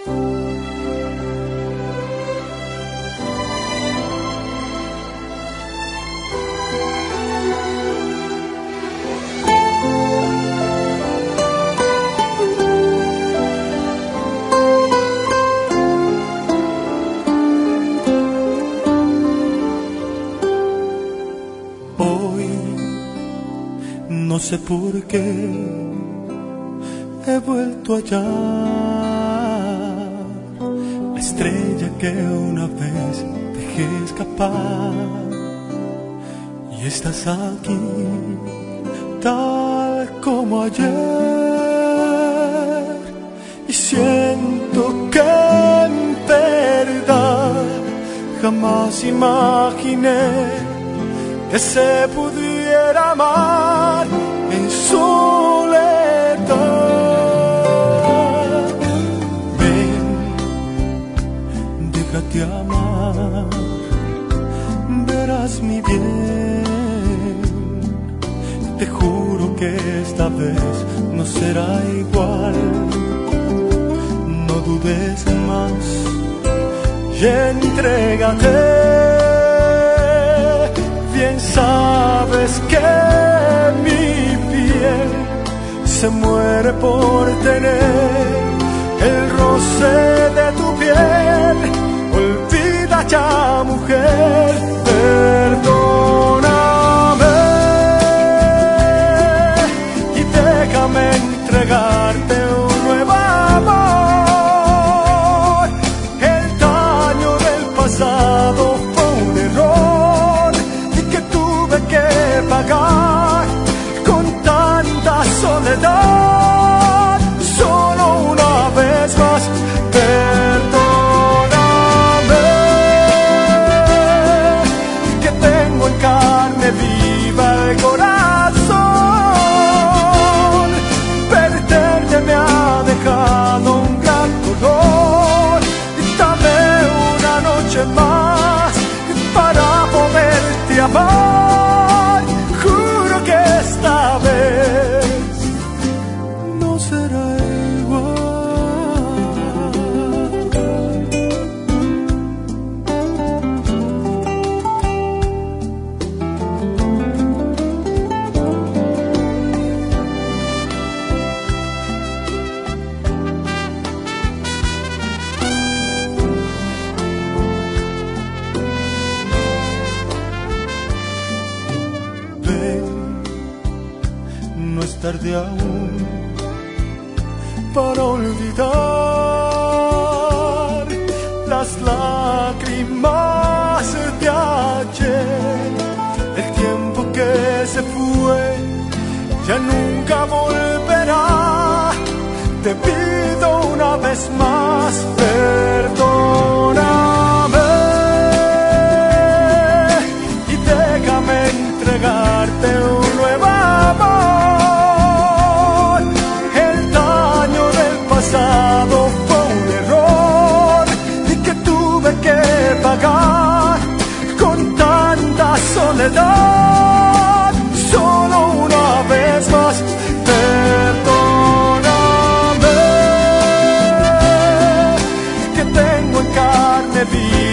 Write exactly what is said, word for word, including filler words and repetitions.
No sé por qué he vuelto a hallar la estrella que una vez dejé escapar, y estás aquí tal como ayer, y siento que en verdad jamás imaginé que se pudiera amar en soledad. Ven, déjate amar, verás mi bien. Te juro que esta vez no será igual. No dudes más y entrégate. Bien sabes que mi piel se muere por tener el roce de tu piel. Olvida ya, mujer, perdóname y déjame entregarte un nuevo amor. El daño del pasado fue un error que pagar con tanta soledad. Solo una vez más, perdóname, que tengo en carne viva el corazón. Perderte me ha dejado un gran dolor, y dame una noche más para poderte amar. Esta vez no será tarde aún para olvidar las lágrimas de ayer. El tiempo que se fue ya nunca volverá. Te pido una vez más, perdóname y déjame entregarte un nuevo amor. Fue un error y que tuve que pagar con tanta soledad. Solo una vez más, perdóname, que tengo en carne viva